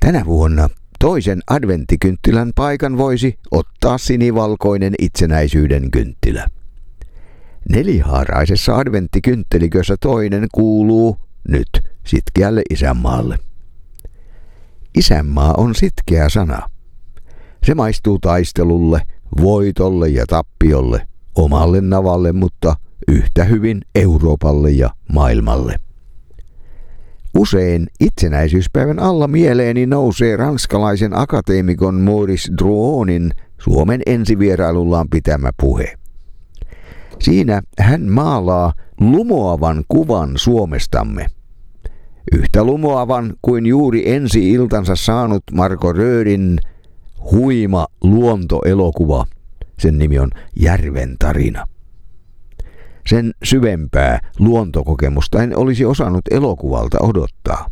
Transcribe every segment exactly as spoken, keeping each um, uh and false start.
Tänä vuonna toisen adventtikynttilän paikan voisi ottaa sinivalkoinen itsenäisyyden kynttilä. Nelihaaraisessa adventtikynttilässä toinen kuuluu nyt sitkeälle isänmaalle. Isänmaa on sitkeä sana. Se maistuu taistelulle, voitolle ja tappiolle, omalle navalle, mutta yhtä hyvin Euroopalle ja maailmalle. Usein itsenäisyyspäivän alla mieleeni nousee ranskalaisen akateemikon Maurice Drouonin Suomen ensivierailullaan pitämä puhe. Siinä hän maalaa lumoavan kuvan Suomestamme. Yhtä lumoavan kuin juuri ensi-iltansa saanut Marco Rödin huima luontoelokuva. Sen nimi on Järven tarina. Sen syvempää luontokokemusta en olisi osannut elokuvalta odottaa.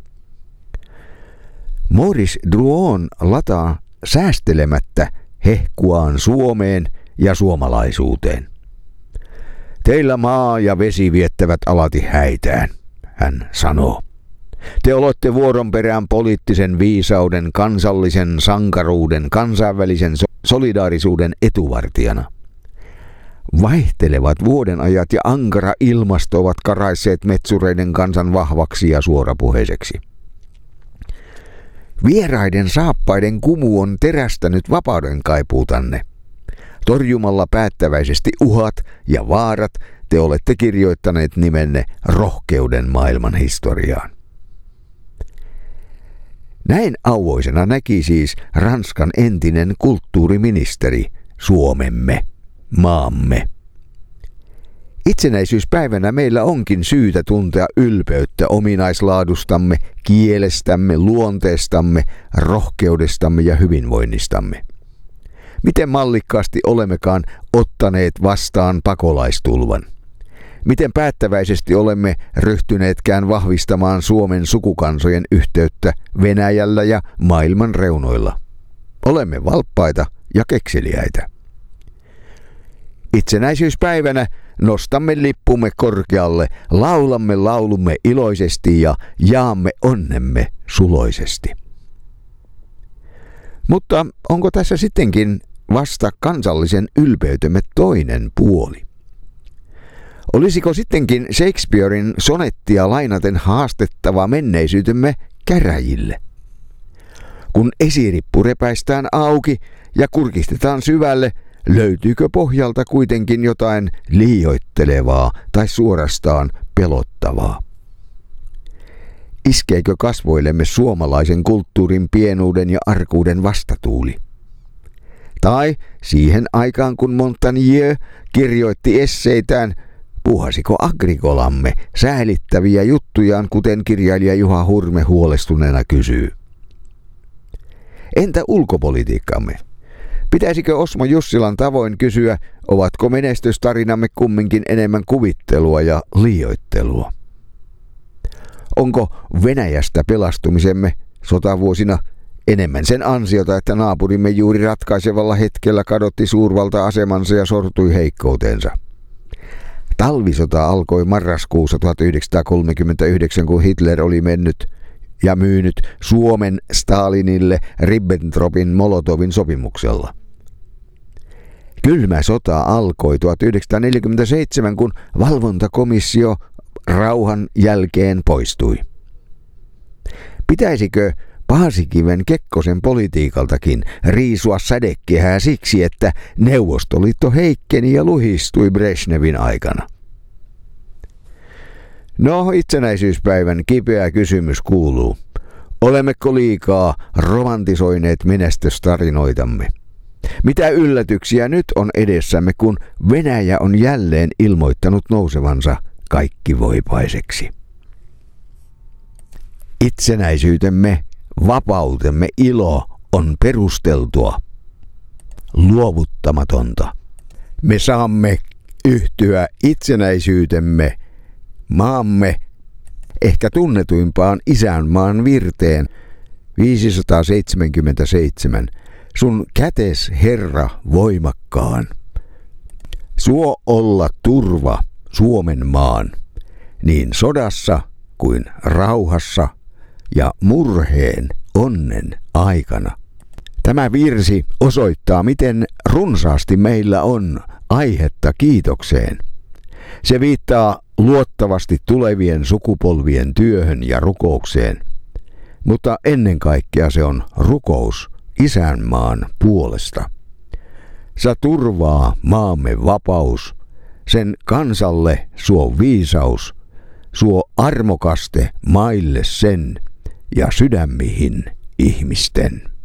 Maurice Drouon lataa säästelemättä hehkuaan Suomeen ja suomalaisuuteen. Teillä maa ja vesi viettävät alati häitään, hän sanoo. Te olette vuoron perään poliittisen viisauden, kansallisen sankaruuden, kansainvälisen solidaarisuuden etuvartijana. Vaihtelevat vuodenajat ja ankara ilmasto ovat karaisseet metsureiden kansan vahvaksi ja suorapuheiseksi. Vieraiden saappaiden kumu on terästänyt vapauden kaipuutanne. Torjumalla päättäväisesti uhat ja vaarat te olette kirjoittaneet nimenne rohkeuden maailman historiaan. Näin auvoisena näki siis Ranskan entinen kulttuuriministeri Suomemme, maamme. Itsenäisyyspäivänä meillä onkin syytä tuntea ylpeyttä ominaislaadustamme, kielestämme, luonteestamme, rohkeudestamme ja hyvinvoinnistamme. Miten mallikkaasti olemmekaan ottaneet vastaan pakolaistulvan? Miten päättäväisesti olemme ryhtyneetkään vahvistamaan Suomen sukukansojen yhteyttä Venäjällä ja maailman reunoilla? Olemme valppaita ja kekseliäitä. Itsenäisyyspäivänä nostamme lippumme korkealle, laulamme laulumme iloisesti ja jaamme onnemme suloisesti. Mutta onko tässä sittenkin vasta kansallisen ylpeytemme toinen puoli? Olisiko sittenkin Shakespearein sonettia lainaten haastettava menneisyytemme käräjille? Kun esirippu repäistään auki ja kurkistetaan syvälle, löytyykö pohjalta kuitenkin jotain liioittelevaa tai suorastaan pelottavaa? Iskeekö kasvoillemme suomalaisen kulttuurin pienuuden ja arkuuden vastatuuli? Tai siihen aikaan, kun Montaigne kirjoitti esseitään, puhasiko Agricolamme säälittäviä juttujaan, kuten kirjailija Juha Hurme huolestuneena kysyy? Entä ulkopolitiikkamme? Pitäisikö Osmo Jussilan tavoin kysyä, ovatko menestystarinamme kumminkin enemmän kuvittelua ja liioittelua? Onko Venäjästä pelastumisemme sotavuosina enemmän sen ansiota, että naapurimme juuri ratkaisevalla hetkellä kadotti suurvalta-asemansa ja sortui heikkoutensa? Talvisota alkoi marraskuussa tuhatyhdeksänsataakolmekymmentäyhdeksän, kun Hitler oli mennyt ja myynyt Suomen Stalinille Ribbentropin Molotovin sopimuksella. Kylmä sota alkoi tuhatyhdeksänsataaneljäkymmentäseitsemän, kun valvontakomissio rauhan jälkeen poistui. Pitäisikö Paasikiven Kekkosen politiikaltakin riisua sädekehää siksi, että Neuvostoliitto heikkeni ja luhistui Brezhnevin aikana? No, itsenäisyyspäivän kipeä kysymys kuuluu: olemmeko liikaa romantisoineet menestystarinoitamme? Mitä yllätyksiä nyt on edessämme, kun Venäjä on jälleen ilmoittanut nousevansa kaikkivoipaiseksi? Itsenäisyytemme, vapautemme ilo on perusteltua, luovuttamatonta. Me saamme yhtyä itsenäisyytemme, maamme ehkä tunnetuimpaan isänmaan virteen viisisataaseitsemänkymmentäseitsemän. Sun kätes, Herra, voimakkaan. Suo olla turva Suomen maan, niin sodassa kuin rauhassa ja murheen onnen aikana. Tämä virsi osoittaa, miten runsaasti meillä on aihetta kiitokseen. Se viittaa luottavasti tulevien sukupolvien työhön ja rukoukseen, mutta ennen kaikkea se on rukous isänmaan puolesta. Sä turvaa maamme vapaus, sen kansalle suo viisaus, suo armokaste maille sen ja sydämihin ihmisten.